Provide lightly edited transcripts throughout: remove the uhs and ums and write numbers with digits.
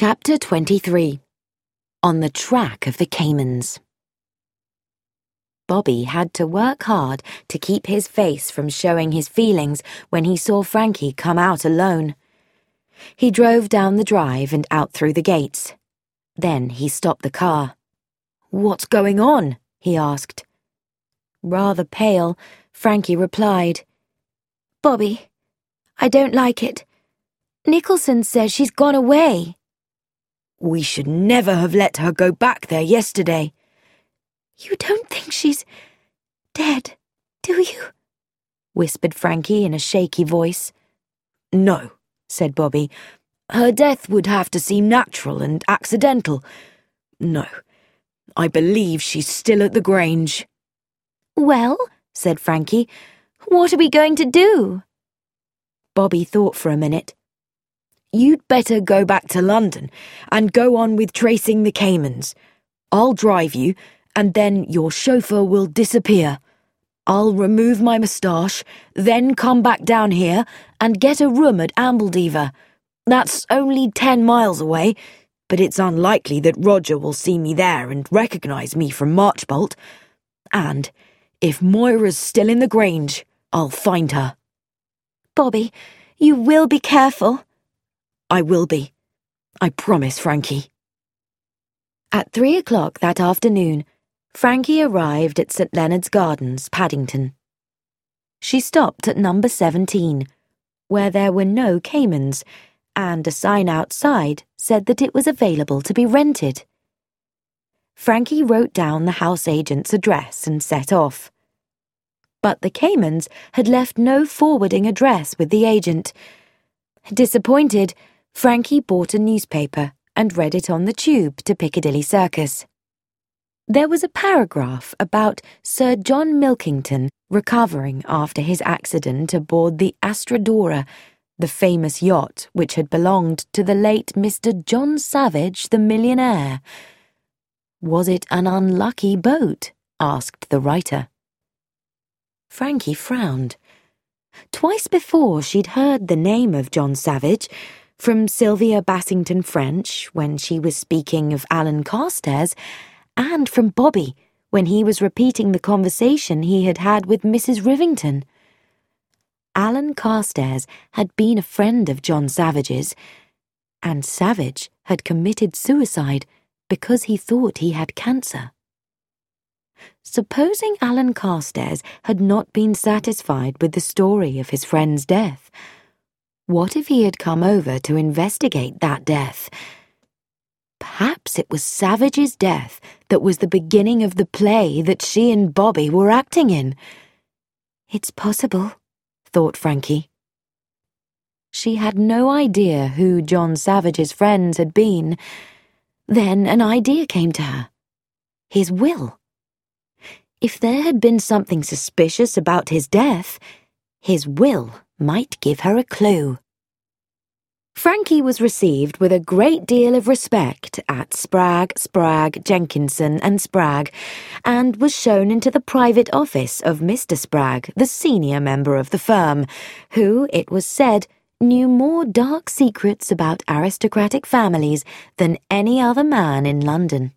Chapter 23. On the Track of the Caymans. Bobby had to work hard to keep his face from showing his feelings when he saw Frankie come out alone. He drove down the drive and out through the gates. Then he stopped the car. "What's going on?" he asked. Rather pale, Frankie replied, "Bobby, I don't like it. Nicholson says she's gone away." "We should never have let her go back there yesterday." "You don't think she's dead, do you?" whispered Frankie in a shaky voice. "No," said Bobby. "Her death would have to seem natural and accidental. No, I believe she's still at the Grange." "Well," said Frankie, "what are we going to do?" Bobby thought for a minute. "You'd better go back to London and go on with tracing the Caymans. I'll drive you, and then your chauffeur will disappear. I'll remove my moustache, then come back down here and get a room at Ambledever. That's only 10 miles away, but it's unlikely that Roger will see me there and recognise me from Marchbolt. And if Moira's still in the Grange, I'll find her." "Bobby, you will be careful." "I will be. I promise, Frankie." At 3 o'clock that afternoon, Frankie arrived at St Leonard's Gardens, Paddington. She stopped at number 17, where there were no Caymans, and a sign outside said that it was available to be rented. Frankie wrote down the house agent's address and set off. But the Caymans had left no forwarding address with the agent. Disappointed, Frankie bought a newspaper and read it on the tube to Piccadilly Circus. There was a paragraph about Sir John Milkington recovering after his accident aboard the Astradora, the famous yacht which had belonged to the late Mr. John Savage, the millionaire. Was it an unlucky boat? Asked the writer. Frankie frowned. Twice before she'd heard the name of John Savage, from Sylvia Bassington French when she was speaking of Alan Carstairs, and from Bobby when he was repeating the conversation he had had with Mrs. Rivington. Alan Carstairs had been a friend of John Savage's, and Savage had committed suicide because he thought he had cancer. Supposing Alan Carstairs had not been satisfied with the story of his friend's death, what if he had come over to investigate that death? Perhaps it was Savage's death that was the beginning of the play that she and Bobby were acting in. It's possible, thought Frankie. She had no idea who John Savage's friends had been. Then an idea came to her. His will. If there had been something suspicious about his death, his will might give her a clue. Frankie was received with a great deal of respect at Spragg, Jenkinson and Spragg, and was shown into the private office of Mr. Spragg, the senior member of the firm, who, it was said, knew more dark secrets about aristocratic families than any other man in London.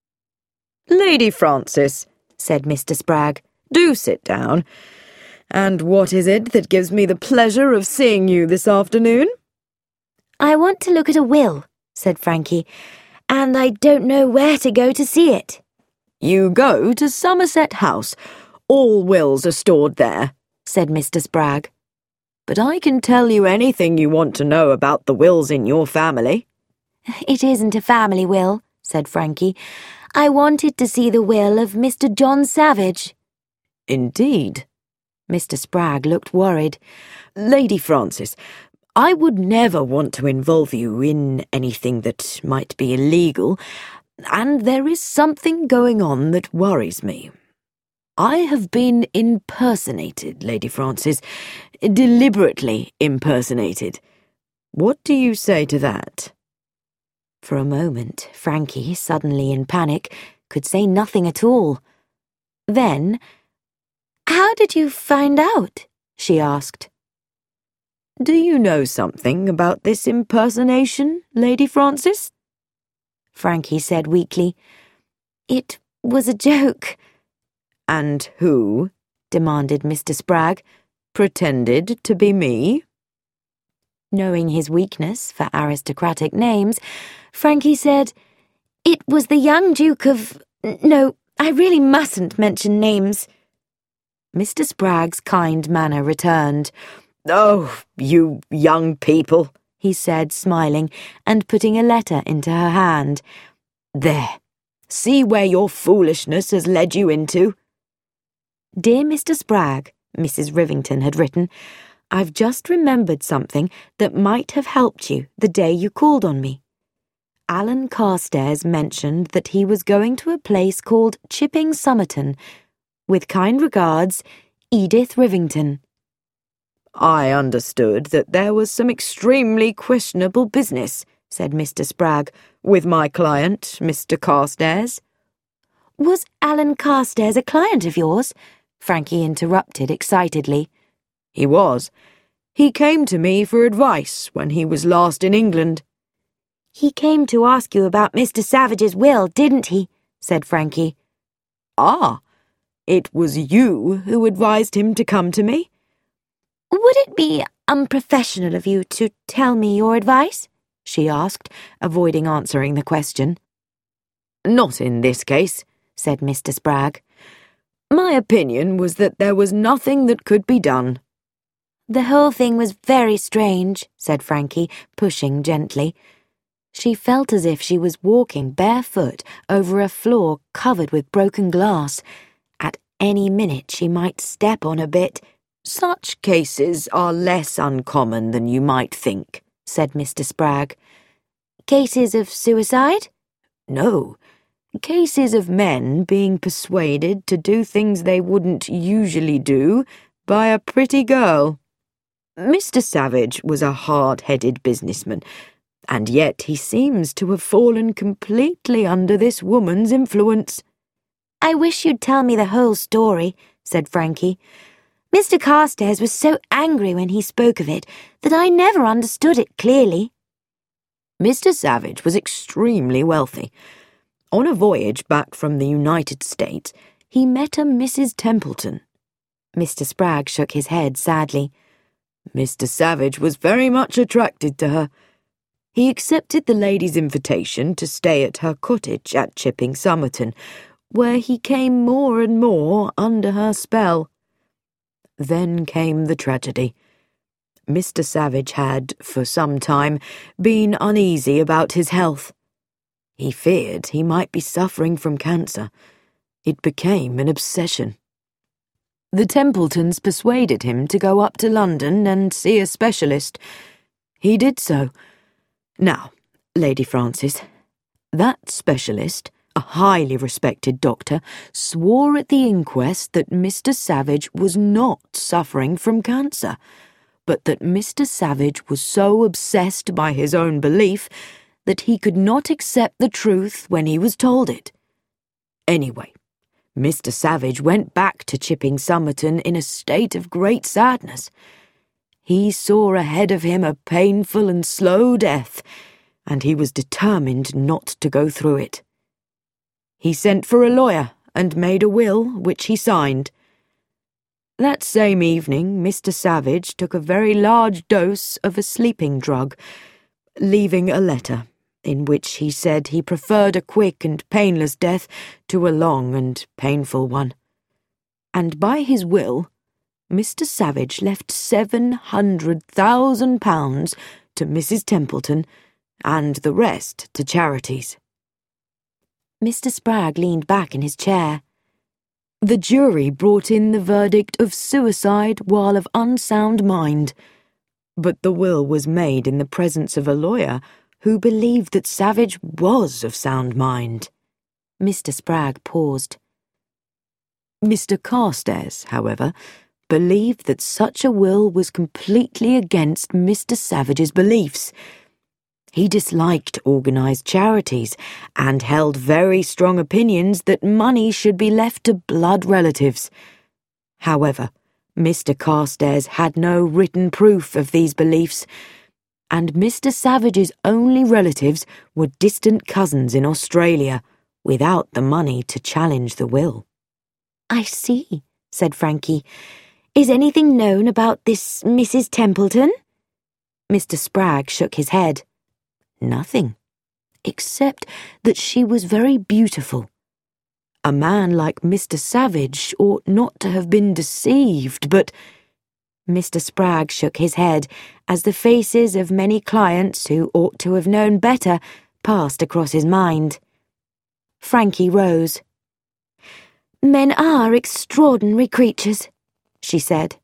"Lady Frances," said Mr. Spragg, "do sit down. And what is it that gives me the pleasure of seeing you this afternoon?" "I want to look at a will," said Frankie, "and I don't know where to go to see it." "You go to Somerset House. All wills are stored there," said Mr. Spragg. "But I can tell you anything you want to know about the wills in your family." "It isn't a family will," said Frankie. "I wanted to see the will of Mr. John Savage." "Indeed?" Mr. Spragg looked worried. "Lady Frances, I would never want to involve you in anything that might be illegal, and there is something going on that worries me. I have been impersonated, Lady Frances, deliberately impersonated. What do you say to that?" For a moment, Frankie, suddenly in panic, could say nothing at all. Then, "How did you find out?" she asked. Do you know something about this impersonation, Lady Frances? Frankie said weakly, "It was a joke." And who, demanded Mr. Spragg, pretended to be me? Knowing his weakness for aristocratic names, Frankie said, "It was the young Duke of... No, I really mustn't mention names." Mr. Spragg's kind manner returned. "Oh, you young people," he said, smiling and putting a letter into her hand. "There, see where your foolishness has led you into." "Dear Mr. Spragg," Mrs. Rivington had written, "I've just remembered something that might have helped you the day you called on me. Alan Carstairs mentioned that he was going to a place called Chipping Somerton. With kind regards, Edith Rivington." "I understood that there was some extremely questionable business," said Mr. Spragg, "with my client, Mr. Carstairs." "Was Alan Carstairs a client of yours?" Frankie interrupted excitedly. "He was. He came to me for advice when he was last in England." "He came to ask you about Mr. Savage's will, didn't he?" said Frankie. "Ah, it was you who advised him to come to me?" "Would it be unprofessional of you to tell me your advice?" she asked, avoiding answering the question. "Not in this case," said Mr. Spragg. "My opinion was that there was nothing that could be done." "The whole thing was very strange," said Frankie, pushing gently. She felt as if she was walking barefoot over a floor covered with broken glass. At any minute she might step on a bit. "Such cases are less uncommon than you might think," said Mr. Spragg. "Cases of suicide?" "No. Cases of men being persuaded to do things they wouldn't usually do by a pretty girl. Mr. Savage was a hard-headed businessman, and yet he seems to have fallen completely under this woman's influence." "I wish you'd tell me the whole story," said Frankie. "Mr. Carstairs was so angry when he spoke of it that I never understood it clearly." Mr. Savage was extremely wealthy. On a voyage back from the United States, he met a Mrs. Templeton. Mr. Spragg shook his head sadly. Mr. Savage was very much attracted to her. He accepted the lady's invitation to stay at her cottage at Chipping Somerton, where he came more and more under her spell. Then came the tragedy. Mr. Savage had, for some time, been uneasy about his health. He feared he might be suffering from cancer. It became an obsession. The Templetons persuaded him to go up to London and see a specialist. He did so. Now, Lady Frances, that specialist, a highly respected doctor, swore at the inquest that Mr. Savage was not suffering from cancer, but that Mr. Savage was so obsessed by his own belief that he could not accept the truth when he was told it. Anyway, Mr. Savage went back to Chipping Somerton in a state of great sadness. He saw ahead of him a painful and slow death, and he was determined not to go through it. He sent for a lawyer and made a will, which he signed. That same evening, Mr. Savage took a very large dose of a sleeping drug, leaving a letter in which he said he preferred a quick and painless death to a long and painful one. And by his will, Mr. Savage left £700,000 to Mrs. Templeton and the rest to charities. Mr. Spragg leaned back in his chair. The jury brought in the verdict of suicide while of unsound mind, but the will was made in the presence of a lawyer who believed that Savage was of sound mind. Mr. Spragg paused. Mr. Carstairs, however, believed that such a will was completely against Mr. Savage's beliefs. He disliked organised charities and held very strong opinions that money should be left to blood relatives. However, Mr. Carstairs had no written proof of these beliefs, and Mr. Savage's only relatives were distant cousins in Australia, without the money to challenge the will. "I see," said Frankie. "Is anything known about this Mrs. Templeton?" Mr. Spragg shook his head. Nothing, except that she was very beautiful. A man like Mr. Savage ought not to have been deceived, but... Mr. Spragg shook his head as the faces of many clients who ought to have known better passed across his mind. Frankie rose. "Men are extraordinary creatures," she said.